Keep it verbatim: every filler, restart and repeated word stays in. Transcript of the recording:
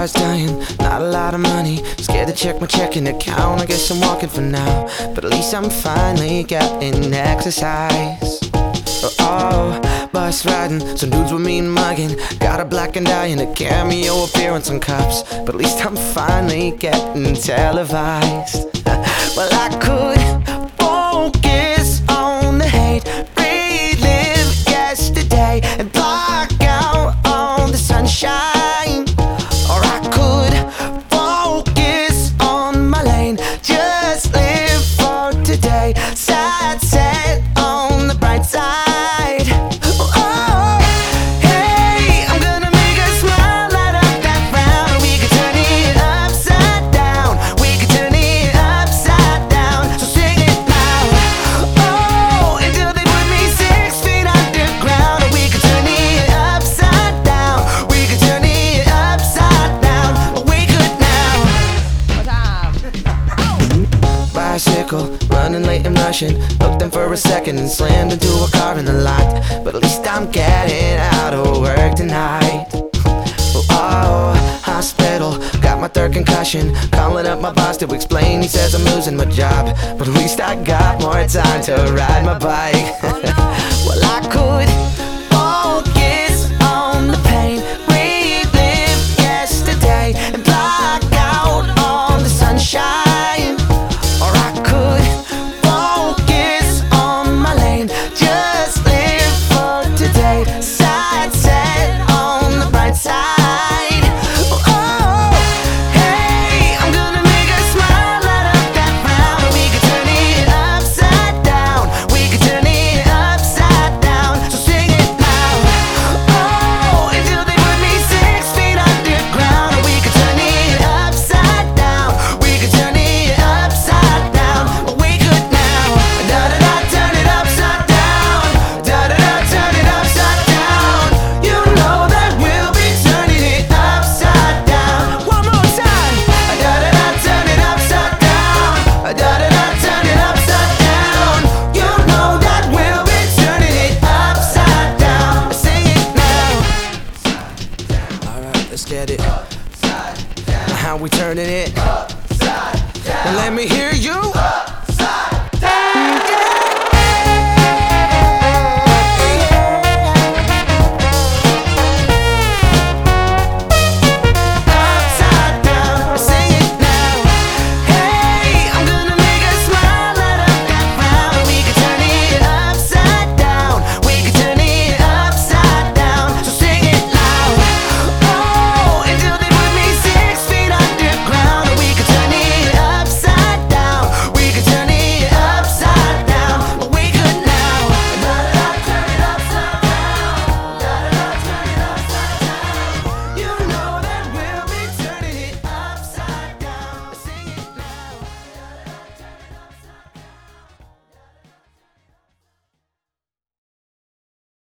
car's dying, not a lot of money. Scared to check my checking account, I guess I'm walking for now. But at least I'm finally getting exercise. Oh, oh, bus riding, some dudes with me and mugging. Got a black and eye and a cameo appearance on Cups. But at least I'm finally getting televised. Well, I could focus on the hate, relive yesterday, and block out all the sunshine. Or I could focus on my lane, just live for today, sad, set on the bright side. Oh, hey, I'm gonna make a smile, light up that frown. We could turn it upside down, we could turn it upside down. So sing it loud, oh, until they put me six feet underground. We could turn it upside down, we could turn it upside down. We could now. Bicycle, running late and rushing. Looked in for a second and slammed into a car in the lot. But at least I'm getting out of work tonight. Oh, oh, hospital, got my third concussion. Calling up my boss to explain, he says I'm losing my job. But at least I got more time to ride my bike. Well, I could focus on the pain, relive yesterday, and block out all the sunshine. Or I could focus on my lane, just live for today, side set on the bright side. Oh, hey, I'm gonna make a smile, light up that frown. We could turn it upside down, we could turn it upside down. So sing it loud, oh, until they put me six feet underground. We could turn it upside down, we could turn it upside down. We could now, da da da, turn it upside down, da da da, turn it upside down. You know that we'll be turning it upside down. One more time, da da da, turn it upside down, da da da, turn it upside down. You know that we'll be turning it upside down. Sing it now. Alright, let's get it. How we turning it? Now let me hear you.